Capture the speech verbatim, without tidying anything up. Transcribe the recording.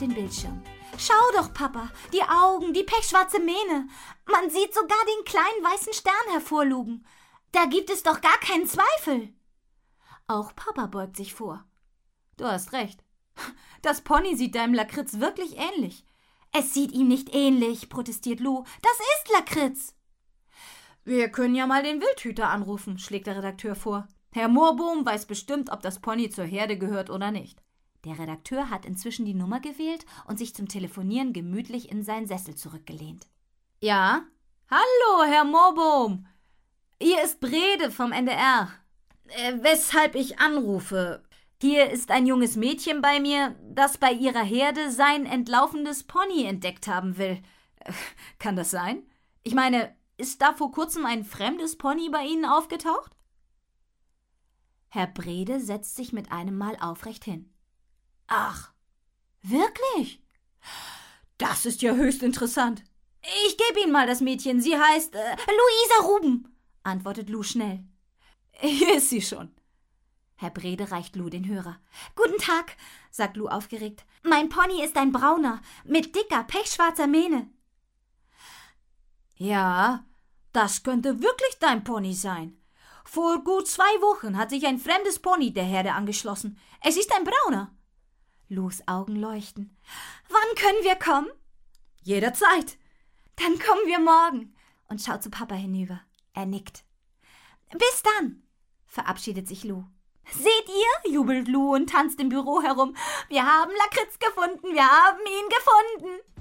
den Bildschirm. »Schau doch, Papa, die Augen, die pechschwarze Mähne. Man sieht sogar den kleinen weißen Stern hervorlugen. Da gibt es doch gar keinen Zweifel.« Auch Papa beugt sich vor. »Du hast recht. Das Pony sieht deinem Lakritz wirklich ähnlich.« »Es sieht ihm nicht ähnlich«, protestiert Lou. »Das ist Lakritz.« »Wir können ja mal den Wildhüter anrufen«, schlägt der Redakteur vor. »Herr Moorbohm weiß bestimmt, ob das Pony zur Herde gehört oder nicht.« Der Redakteur hat inzwischen die Nummer gewählt und sich zum Telefonieren gemütlich in seinen Sessel zurückgelehnt. »Ja? Hallo, Herr Moorbohm. Hier ist Brede vom N D R. Äh, weshalb ich anrufe. Hier ist ein junges Mädchen bei mir, das bei ihrer Herde sein entlaufenes Pony entdeckt haben will. Äh, kann das sein? Ich meine, ist da vor kurzem ein fremdes Pony bei Ihnen aufgetaucht?« Herr Brede setzt sich mit einem Mal aufrecht hin. »Ach, wirklich? Das ist ja höchst interessant. Ich gebe Ihnen mal das Mädchen. Sie heißt äh, Luisa Ruben«, antwortet Lou schnell. »Hier ist sie schon.« Herr Brede reicht Lou den Hörer. »Guten Tag«, sagt Lou aufgeregt. »Mein Pony ist ein brauner, mit dicker, pechschwarzer Mähne.« »Ja, das könnte wirklich dein Pony sein. Vor gut zwei Wochen hat sich ein fremdes Pony der Herde angeschlossen. Es ist ein brauner.« Lous Augen leuchten. »Wann können wir kommen?« »Jederzeit.« »Dann kommen wir morgen«, und schaut zu Papa hinüber. Er nickt. »Bis dann«, verabschiedet sich Lou. »Seht ihr?«, jubelt Lou und tanzt im Büro herum. »Wir haben Lakritz gefunden, wir haben ihn gefunden.«